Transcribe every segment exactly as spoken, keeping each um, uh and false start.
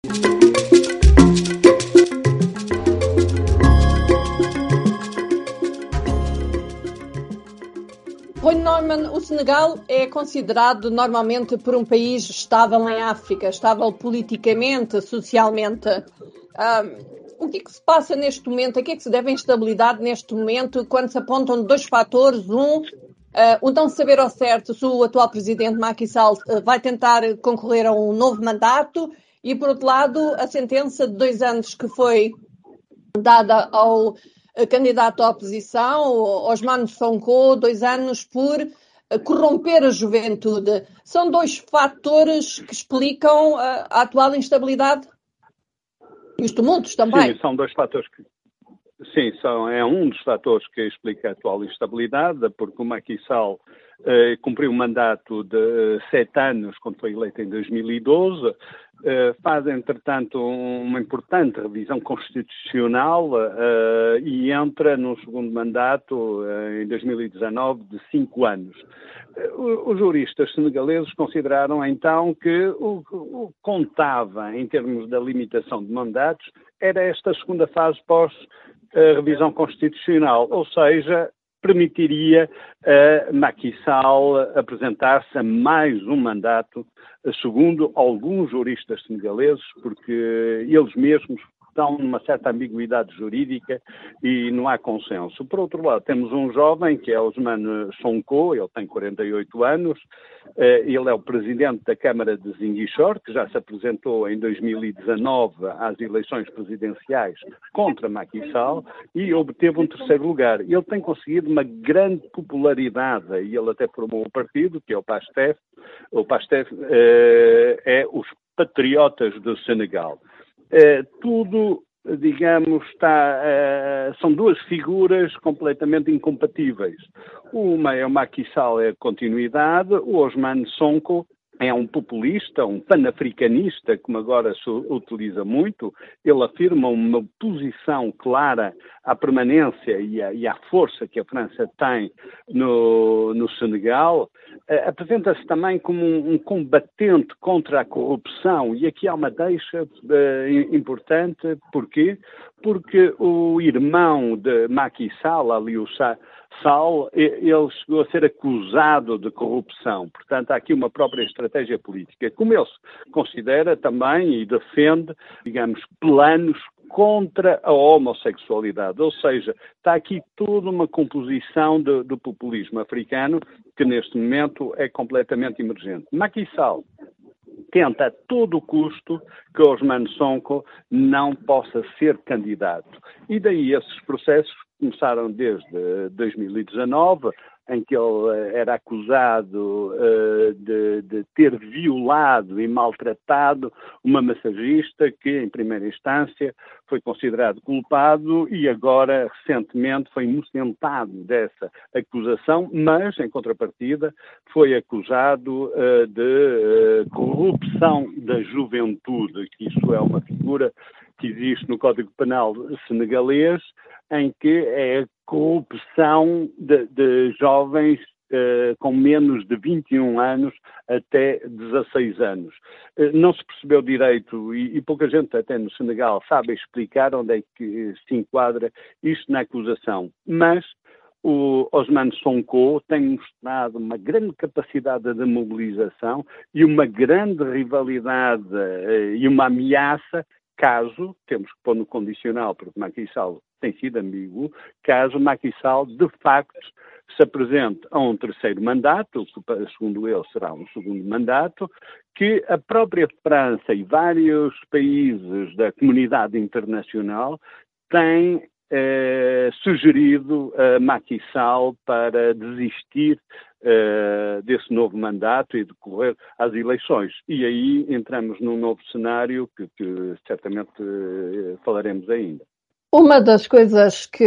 Rui Neumann, o Senegal é considerado normalmente por um país estável em África, estável politicamente, socialmente. Um, o que é que se passa neste momento? A que é que se deve a instabilidade neste momento quando se apontam dois fatores? Um, uh, o não saber ao certo se o atual presidente Macky Sall uh, vai tentar concorrer a um novo mandato e, por outro lado, a sentença de dois anos que foi dada ao candidato à oposição, Ousmane Sonko, dois anos por corromper a juventude. São dois fatores que explicam a, a atual instabilidade e os tumultos também. Sim, são dois fatores que... Sim, são, é um dos fatores que explica a atual instabilidade, porque o Macky Sall eh, cumpriu um mandato de eh, sete anos, quando foi eleito em dois mil e doze, eh, faz, entretanto, uma importante revisão constitucional eh, e entra num segundo mandato eh, em dois mil e dezanove de cinco anos. Os juristas senegaleses consideraram então que o que contava em termos da limitação de mandatos era esta segunda fase pós a revisão constitucional, ou seja, permitiria a Macky Sall apresentar-se a mais um mandato, segundo alguns juristas senegaleses, porque eles mesmos estão numa certa ambiguidade jurídica e não há consenso. Por outro lado, temos um jovem que é Ousmane Sonko, ele tem quarenta e oito anos, ele é o presidente da Câmara de Ziguinchor, que já se apresentou em dois mil e dezanove às eleições presidenciais contra Macky Sall e obteve um terceiro lugar. Ele tem conseguido uma grande popularidade e ele até formou um partido, que é o PASTEF. O PASTEF é, é os Patriotas do Senegal. Uh, tudo, digamos, está, uh, são duas figuras completamente incompatíveis. Uma é o Macky Sall, é a continuidade, o Ousmane Sonko é um populista, um panafricanista, como agora se utiliza muito. Ele afirma uma posição clara à permanência e à, e à força que a França tem no, no Senegal. Uh, apresenta-se também como um, um combatente contra a corrupção. E aqui há uma deixa uh, importante. Porquê? Porque o irmão de Macky Sall, Aliou Sall, ele chegou a ser acusado de corrupção. Portanto, há aqui uma própria estratégia política. Como ele se considera também e defende, digamos, planos contra a homossexualidade. Ou seja, está aqui toda uma composição de, do populismo africano que neste momento é completamente emergente. Macky Sall tenta a todo custo que Ousmane Sonko não possa ser candidato. E daí esses processos começaram desde dois mil e dezanove, em que ele era acusado uh, de, de ter violado e maltratado uma massagista que, em primeira instância, foi considerado culpado e agora, recentemente, foi inocentado dessa acusação, mas, em contrapartida, foi acusado uh, de uh, corrupção da juventude, que isso é uma figura que existe no Código Penal senegalês, em que é a corrupção de, de jovens uh, com menos de vinte e um anos até dezasseis anos. Uh, não se percebeu direito, e, e pouca gente até no Senegal sabe explicar onde é que se enquadra isto na acusação. Mas o Ousmane Sonko tem mostrado uma grande capacidade de mobilização e uma grande rivalidade uh, e uma ameaça caso, temos que pôr no condicional, porque Macky Sall tem sido ambíguo, caso Macky Sall, de facto, se apresente a um terceiro mandato, segundo ele será um segundo mandato, que a própria França e vários países da comunidade internacional têm eh, sugerido a Macky Sall para desistir Uh, desse novo mandato e decorrer às eleições. E aí entramos num novo cenário que, que certamente uh, falaremos ainda. Uma das coisas que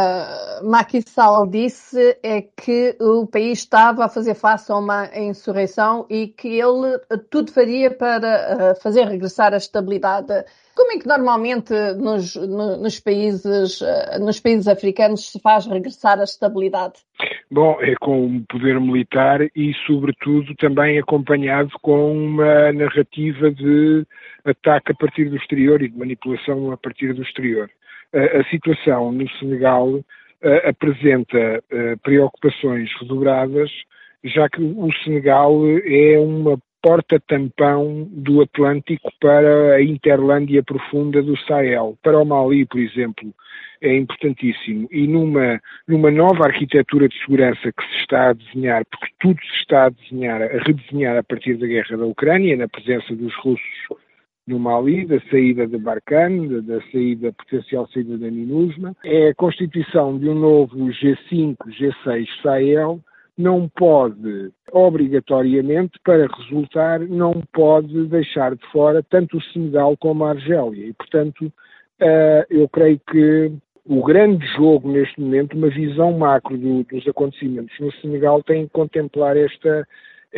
uh, Macky Sall disse é que o país estava a fazer face a uma insurreição e que ele tudo faria para uh, fazer regressar a estabilidade. Como é que normalmente nos, no, nos, países, uh, nos países africanos se faz regressar a estabilidade? Bom, é com um poder militar e, sobretudo, também acompanhado com uma narrativa de ataque a partir do exterior e de manipulação a partir do exterior. A situação no Senegal uh, apresenta uh, preocupações redobradas, já que o Senegal é uma porta-tampão do Atlântico para a interlândia profunda do Sahel. Para o Mali, por exemplo, é importantíssimo. E numa, numa nova arquitetura de segurança que se está a desenhar, porque tudo se está a desenhar, a redesenhar a partir da guerra da Ucrânia, na presença dos russos no Mali, da saída de Barkhane, da, da saída, potencial saída da MINUSMA, é a constituição de um novo G cinco, G seis Sahel, não pode, obrigatoriamente, para resultar, não pode deixar de fora tanto o Senegal como a Argélia. E, portanto, uh, eu creio que o grande jogo, neste momento, uma visão macro do, dos acontecimentos no Senegal, tem que contemplar esta,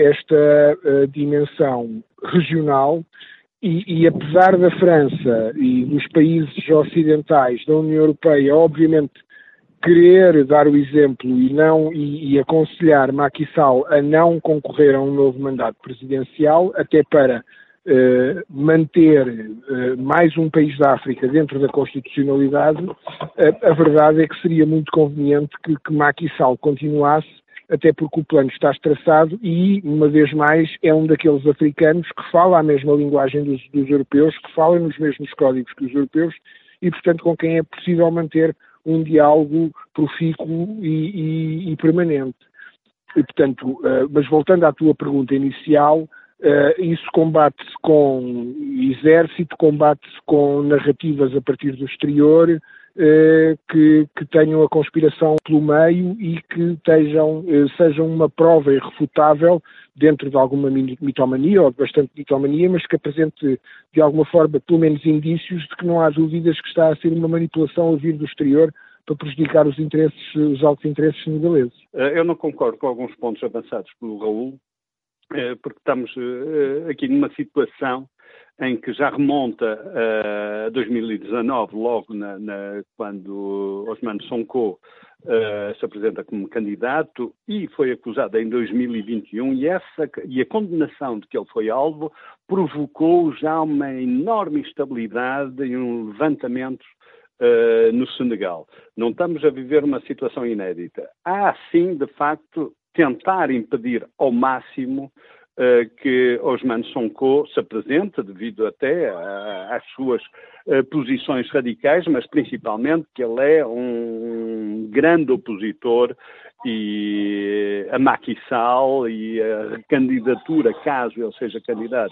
esta uh, dimensão regional. E, e apesar da França e dos países ocidentais, da União Europeia, obviamente, querer dar o exemplo e, não, e, e aconselhar Macky Sall a não concorrer a um novo mandato presidencial, até para eh, manter eh, mais um país da África dentro da constitucionalidade, eh, a verdade é que seria muito conveniente que, que Macky Sall continuasse, até porque o plano está traçado e, uma vez mais, é um daqueles africanos que fala a mesma linguagem dos, dos europeus, que fala nos mesmos códigos que os europeus e, portanto, com quem é possível manter um diálogo profícuo e, e, e permanente. E, portanto, uh, mas voltando à tua pergunta inicial, uh, isso combate-se com exército, combate-se com narrativas a partir do exterior, uh, que, que tenham a conspiração pelo meio e que estejam, uh, sejam uma prova irrefutável dentro de alguma mitomania, ou de bastante mitomania, mas que apresente de alguma forma pelo menos indícios de que não há dúvidas que está a ser uma manipulação a vir do exterior para prejudicar os interesses, os altos interesses senegaleses. Eu não concordo com alguns pontos avançados pelo Raul, porque estamos aqui numa situação em que já remonta a dois mil e dezanove, logo na, na, quando Ousmane Sonko uh, se apresenta como candidato e foi acusado em dois mil e vinte e um, e, essa, e a condenação de que ele foi alvo provocou já uma enorme instabilidade e um levantamento uh, no Senegal. Não estamos a viver uma situação inédita. Há, sim, de facto, tentar impedir ao máximo Uh, que Ousmane Sonko se apresenta, devido até uh, às suas uh, posições radicais, mas principalmente que ele é um grande opositor e a Macky Sall e a recandidatura, caso ele seja candidato,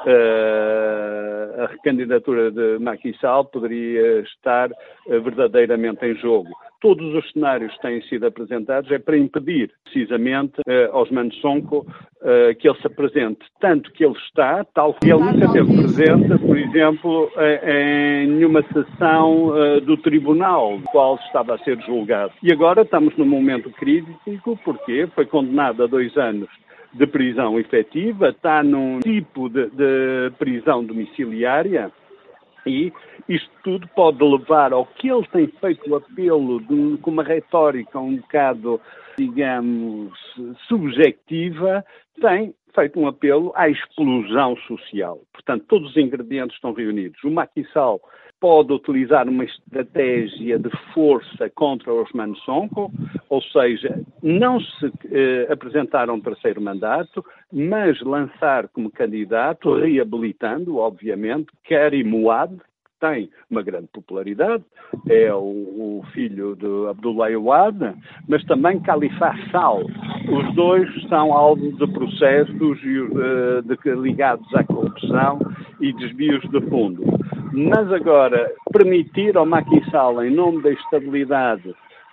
uh, a recandidatura de Macky Sall poderia estar uh, verdadeiramente em jogo. Todos os cenários que têm sido apresentados é para impedir, precisamente, uh, Ousmane Sonko uh, que ele se apresente tanto que ele está, tal que ele nunca teve presente, por exemplo, uh, em nenhuma sessão uh, do tribunal, do qual estava a ser julgado. E agora estamos num momento crítico, porque foi condenado a dois anos de prisão efetiva, está num tipo de, de prisão domiciliária. E isto tudo pode levar ao que ele tem feito o apelo de, com uma retórica um bocado, digamos, subjetiva, tem feito um apelo à explosão social. Portanto, todos os ingredientes estão reunidos. O Macky Sall pode utilizar uma estratégia de força contra Ousmane Sonko, ou seja, não se eh, apresentar a um terceiro mandato, mas lançar como candidato, reabilitando, obviamente, Karim Ouad, que tem uma grande popularidade, é o, o filho de Abdoulaye Wade, mas também Khalifa Sall. Os dois são alvo de processos uh, de, ligados à corrupção e desvios de fundo. Mas agora, permitir ao Macky Sall, em nome da estabilidade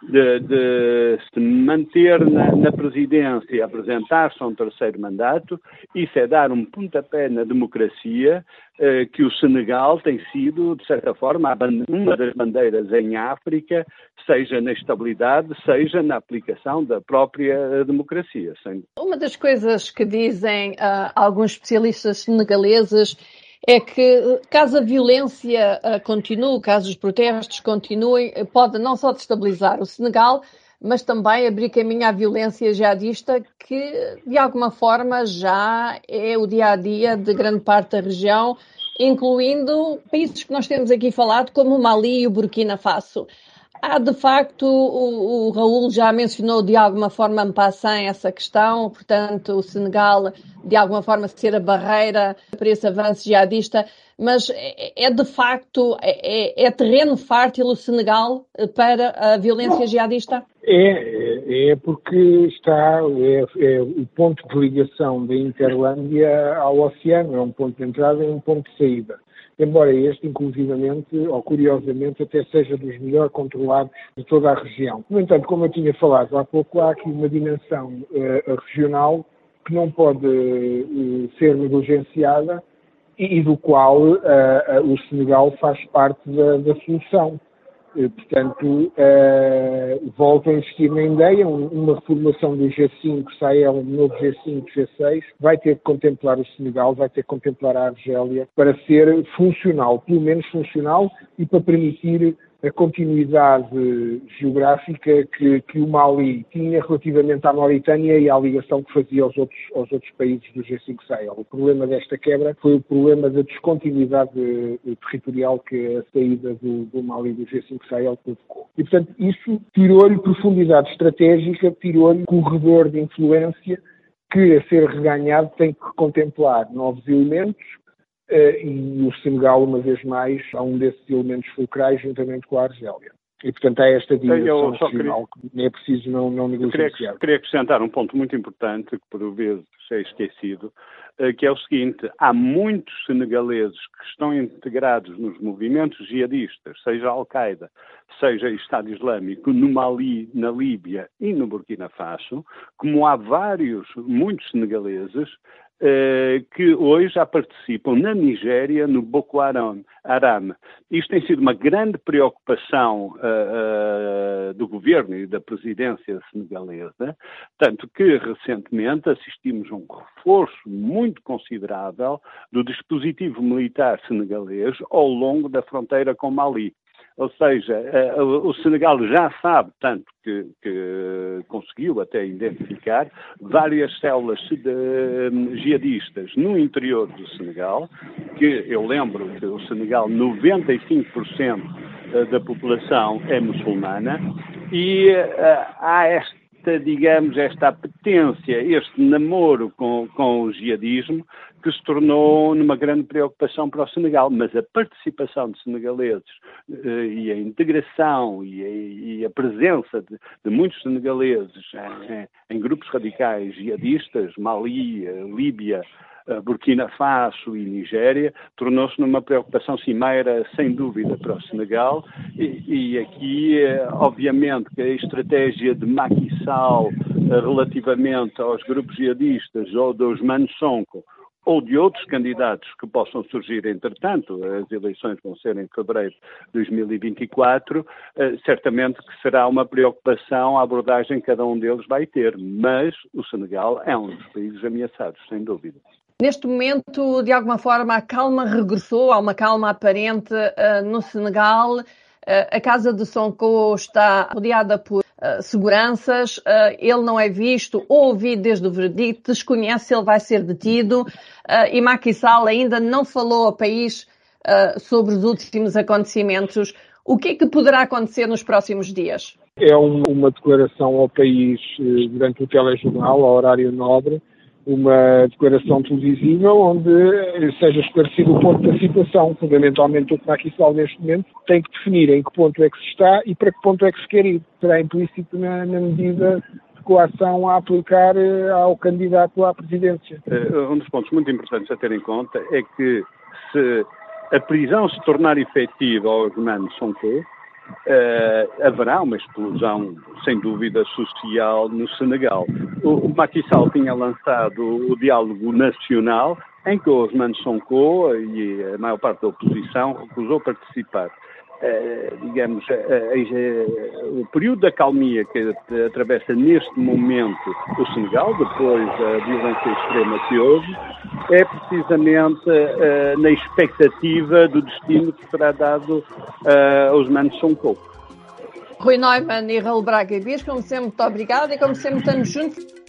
de, de se manter na, na presidência e apresentar-se a um terceiro mandato, isso é dar um pontapé na democracia, eh, que o Senegal tem sido, de certa forma, uma das bandeiras em África, seja na estabilidade, seja na aplicação da própria democracia. Sem... Uma das coisas que dizem uh, alguns especialistas senegaleses é que, caso a violência uh, continue, caso os protestos continuem, pode não só destabilizar o Senegal, mas também abrir caminho à violência jihadista, que, de alguma forma, já é o dia-a-dia de grande parte da região, incluindo países que nós temos aqui falado, como o Mali e o Burkina Faso. Há, de facto, o, o Raul já mencionou de alguma forma en passant essa questão, portanto, o Senegal, de alguma forma, ser a barreira para esse avanço jihadista, mas é, é de facto, é, é terreno fértil o Senegal para a violência jihadista? É, é porque está, é, é o ponto de ligação da Interlândia ao oceano, é um ponto de entrada e um ponto de saída. Embora este, inclusivamente, ou curiosamente, até seja dos melhor controlados de toda a região. No entanto, como eu tinha falado há pouco, há aqui uma dimensão uh, regional que não pode uh, ser negligenciada e, e do qual uh, uh, o Senegal faz parte da, da solução. Uh, portanto, uh, volto a insistir na ideia, um, uma reformulação do G cinco, Sahel, um novo G cinco, G seis, vai ter que contemplar o Senegal, vai ter que contemplar a Argélia para ser funcional, pelo menos funcional, e para permitir a continuidade geográfica que, que o Mali tinha relativamente à Mauritânia e à ligação que fazia aos outros, aos outros países do G cinco Sahel. O problema desta quebra foi o problema da descontinuidade territorial que a saída do, do Mali do G cinco Sahel provocou. E, portanto, isso tirou-lhe profundidade estratégica, tirou-lhe corredor de influência que, a ser reganhado, tem que contemplar novos elementos. Uh, e o Senegal, uma vez mais, há um desses elementos fulcrais juntamente com a Argélia. E, portanto, há esta dimensão regional que é preciso não, não negligenciar. Queria, queria acrescentar um ponto muito importante, que por vezes é esquecido, uh, que é o seguinte: há muitos senegaleses que estão integrados nos movimentos jihadistas, seja a Al-Qaeda, seja o Estado Islâmico, no Mali, na Líbia e no Burkina Faso, como há vários, muitos senegaleses, Uh, que hoje já participam na Nigéria, no Boko Haram. Haram. Isto tem sido uma grande preocupação uh, uh, do governo e da presidência senegalesa, tanto que recentemente assistimos a um reforço muito considerável do dispositivo militar senegalês ao longo da fronteira com Mali. Ou seja, o Senegal já sabe, tanto que, que conseguiu até identificar várias células de, jihadistas no interior do Senegal, que eu lembro que o Senegal, noventa e cinco por cento da população é muçulmana, e uh, há esta, digamos, esta apetência, este namoro com, com o jihadismo, que se tornou numa grande preocupação para o Senegal. Mas a participação de senegaleses eh, e a integração e a, e a presença de, de muitos senegaleses em, em grupos radicais jihadistas, Mali, Líbia, Burkina Faso e Nigéria, tornou-se numa preocupação cimeira, sem dúvida, para o Senegal. E, e aqui, obviamente, que a estratégia de Macky Sall relativamente aos grupos jihadistas ou dos Mansonko, ou de outros candidatos que possam surgir, entretanto, as eleições vão ser em fevereiro de dois mil e vinte e quatro, eh, certamente que será uma preocupação a abordagem que cada um deles vai ter, mas o Senegal é um dos países ameaçados, sem dúvida. Neste momento, de alguma forma, a calma regressou, há uma calma aparente uh, no Senegal. Uh, a casa de Sonko está rodeada por uh, seguranças, uh, ele não é visto ou ouvido desde o veredicto, desconhece se ele vai ser detido, uh, e Macky Sall ainda não falou ao país uh, sobre os últimos acontecimentos. O que é que poderá acontecer nos próximos dias? É um, uma declaração ao país uh, durante o telejornal, ao horário nobre, uma declaração televisiva onde seja esclarecido o ponto da situação. Fundamentalmente, o que Macky Sall neste momento tem que definir em que ponto é que se está e para que ponto é que se quer ir. Será implícito na, na medida de coação a aplicar ao candidato à presidência. Um dos pontos muito importantes a ter em conta é que, se a prisão se tornar efetiva ao Ousmane Sonko, uh, haverá uma explosão, sem dúvida, social no Senegal. O, o Macky Sall tinha lançado o diálogo nacional, em que o Ousmane Sonko e a maior parte da oposição recusou participar. Uh, digamos, uh, uh, uh, o período da calmia que uh, atravessa neste momento o Senegal, depois da violência extrema que houve, é precisamente uh, na expectativa do destino que será dado uh, a Ousmane Sonko. Rui Neumann e Raul Braga Dias, como sempre, muito obrigada e como sempre estamos juntos.